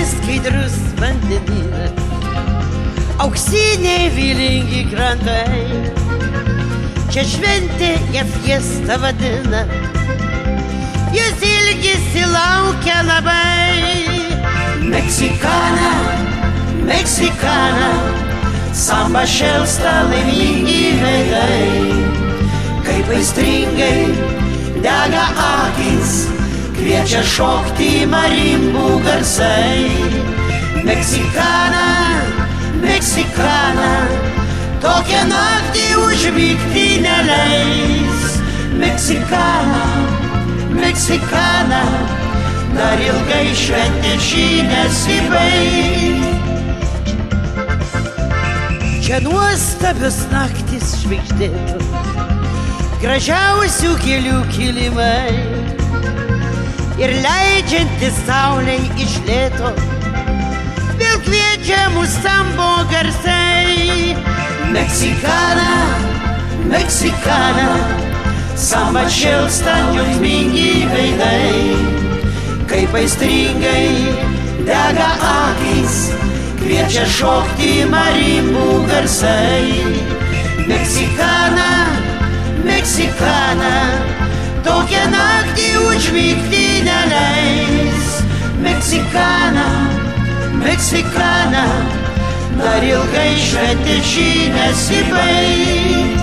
skaidrus vandenynas, auksiniai vylingi krantai, čia šventė ją fiesta vadina, jūs ilgisi laukia labai. Meksikana, Meksikana, samba šėlsta laimingi veidai, kaip aistringai dega akys, kviečia šokti marimbų garsai. Meksikana, Meksikana, tokią naktį užmigti neleis. Meksikana, Meksikana, dar ilgai šventė šį nesibaigs. Čia nuostabios naktis žvaigždėtų, gražiausių gėlių kilimai, ir leidžiantis saulei iš lėto, vėl kviečia mus sambo garsai. Meksikana, Meksikana, samba šėlsta džiaugsmingi veidai, kaip aistringai dega akys, kviečia šokti marimbų garsai. Meksikana, Meksikana, tokią naktį užmigti neleis. Meksikana, Meksikana, dar ilgai šventė šį nesibaigs.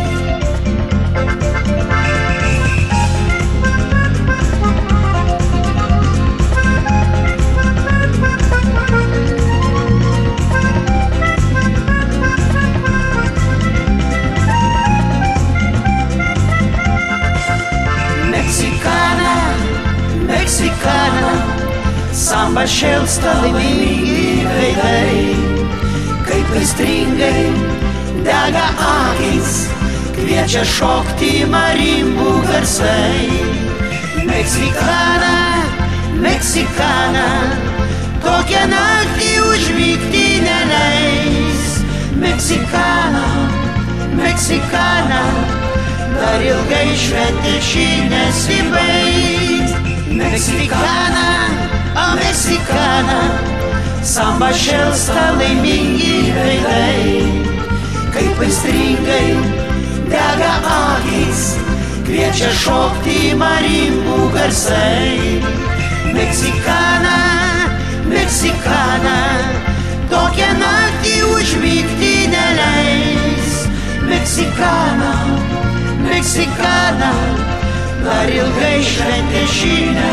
Meksikana, samba šėlsta laimingi veidai, kaip aistringai dega akys, kviečia šokti marimbų garsai. Meksikana, Meksikana, tokią naktį užmigti neleis. Meksikana, Meksikana, dar ilgai šventė šį nesibaigs. Meksikana, o Meksikana, samba šėlsta laimingi veidai, kaip aistringai dega akys, kviečia šokti marimbų garsai. Meksikana, Meksikana, tokią naktį užmigti neleis. Meksikana, Meksikana, dar ilgai šventė šį